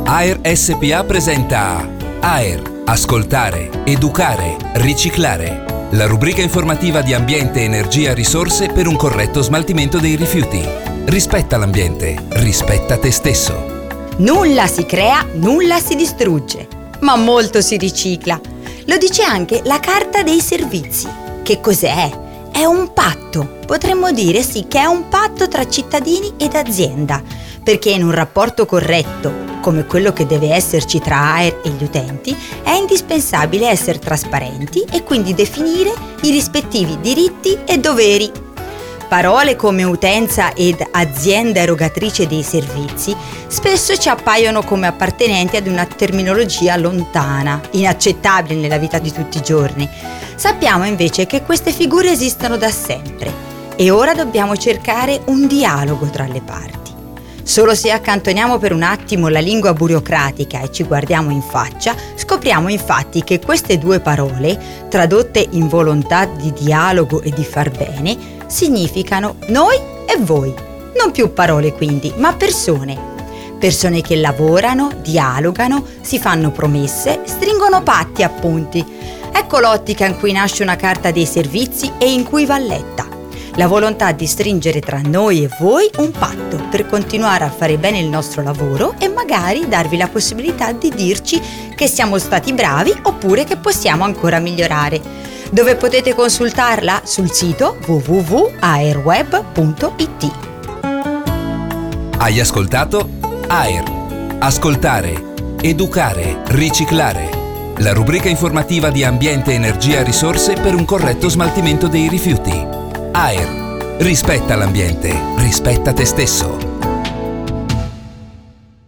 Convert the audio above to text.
AER SpA presenta AER, ascoltare, educare, riciclare. La rubrica informativa di ambiente, energia, risorse per un corretto smaltimento dei rifiuti. Rispetta l'ambiente, rispetta te stesso. Nulla si crea, nulla si distrugge, ma molto si ricicla. Lo dice anche la Carta dei Servizi. Che cos'è? È un patto. Potremmo dire sì che è un patto tra cittadini ed azienda, perché in un rapporto corretto, come quello che deve esserci tra AER e gli utenti, è indispensabile essere trasparenti e quindi definire i rispettivi diritti e doveri. Parole come utenza ed azienda erogatrice dei servizi spesso ci appaiono come appartenenti ad una terminologia lontana, inaccettabile nella vita di tutti i giorni. Sappiamo invece che queste figure esistono da sempre e ora dobbiamo cercare un dialogo tra le parti. Solo se accantoniamo per un attimo la lingua burocratica e ci guardiamo in faccia, scopriamo infatti che queste due parole, tradotte in volontà di dialogo e di far bene, significano noi e voi. Non più parole quindi, ma persone. Persone che lavorano, dialogano, si fanno promesse, stringono patti appunti. Ecco l'ottica in cui nasce una Carta dei Servizi e in cui va letta. La volontà di stringere tra noi e voi un patto per continuare a fare bene il nostro lavoro e magari darvi la possibilità di dirci che siamo stati bravi oppure che possiamo ancora migliorare. Dove potete consultarla? Sul sito www.aerweb.it. Hai ascoltato AER, ascoltare, educare, riciclare. La rubrica informativa di ambiente, energia, risorse per un corretto smaltimento dei rifiuti. AER, rispetta l'ambiente, rispetta te stesso.